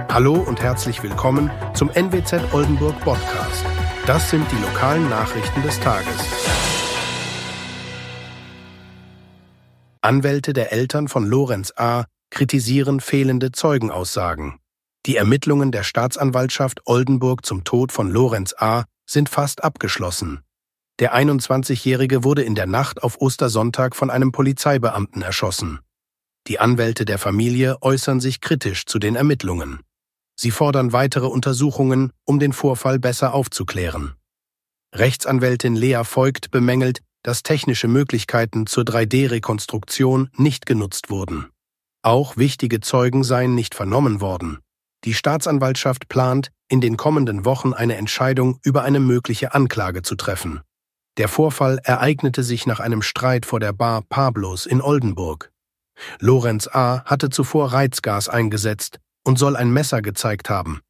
Hallo und herzlich willkommen zum NWZ Oldenburg Podcast. Das sind die lokalen Nachrichten des Tages. Anwälte der Eltern von Lorenz A. kritisieren fehlende Zeugenaussagen. Die Ermittlungen der Staatsanwaltschaft Oldenburg zum Tod von Lorenz A. sind fast abgeschlossen. Der 21-Jährige wurde in der Nacht auf Ostersonntag von einem Polizeibeamten erschossen. Die Anwälte der Familie äußern sich kritisch zu den Ermittlungen. Sie fordern weitere Untersuchungen, um den Vorfall besser aufzuklären. Rechtsanwältin Lea Voigt bemängelt, dass technische Möglichkeiten zur 3D-Rekonstruktion nicht genutzt wurden. Auch wichtige Zeugen seien nicht vernommen worden. Die Staatsanwaltschaft plant, in den kommenden Wochen eine Entscheidung über eine mögliche Anklage zu treffen. Der Vorfall ereignete sich nach einem Streit vor der Bar Pablos in Oldenburg. Lorenz A. hatte zuvor Reizgas eingesetzt und soll ein Messer gezeigt haben.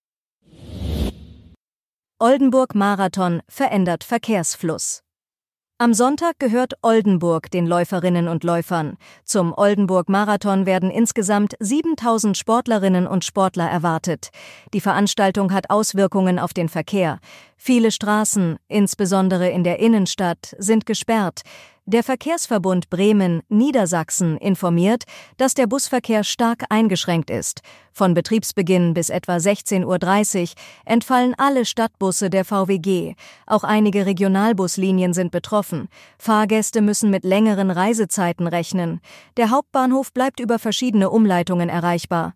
Oldenburg-Marathon verändert Verkehrsfluss. Am Sonntag gehört Oldenburg den Läuferinnen und Läufern. Zum Oldenburg-Marathon werden insgesamt 7.000 Sportlerinnen und Sportler erwartet. Die Veranstaltung hat Auswirkungen auf den Verkehr. Viele Straßen, insbesondere in der Innenstadt, sind gesperrt. Der Verkehrsverbund Bremen-Niedersachsen informiert, dass der Busverkehr stark eingeschränkt ist. Von Betriebsbeginn bis etwa 16:30 Uhr entfallen alle Stadtbusse der VWG. Auch einige Regionalbuslinien sind betroffen. Fahrgäste müssen mit längeren Reisezeiten rechnen. Der Hauptbahnhof bleibt über verschiedene Umleitungen erreichbar.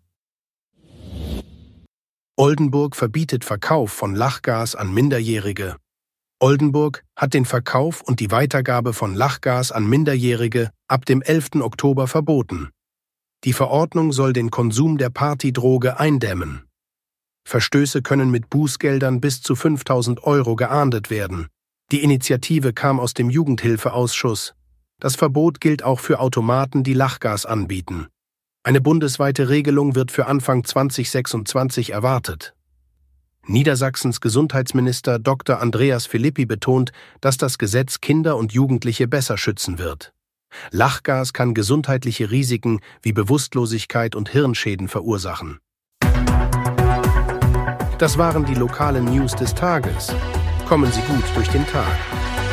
Oldenburg verbietet Verkauf von Lachgas an Minderjährige. Oldenburg hat den Verkauf und die Weitergabe von Lachgas an Minderjährige ab dem 11. Oktober verboten. Die Verordnung soll den Konsum der Partydroge eindämmen. Verstöße können mit Bußgeldern bis zu 5.000 € geahndet werden. Die Initiative kam aus dem Jugendhilfeausschuss. Das Verbot gilt auch für Automaten, die Lachgas anbieten. Eine bundesweite Regelung wird für Anfang 2026 erwartet. Niedersachsens Gesundheitsminister Dr. Andreas Philippi betont, dass das Gesetz Kinder und Jugendliche besser schützen wird. Lachgas kann gesundheitliche Risiken wie Bewusstlosigkeit und Hirnschäden verursachen. Das waren die lokalen News des Tages. Kommen Sie gut durch den Tag.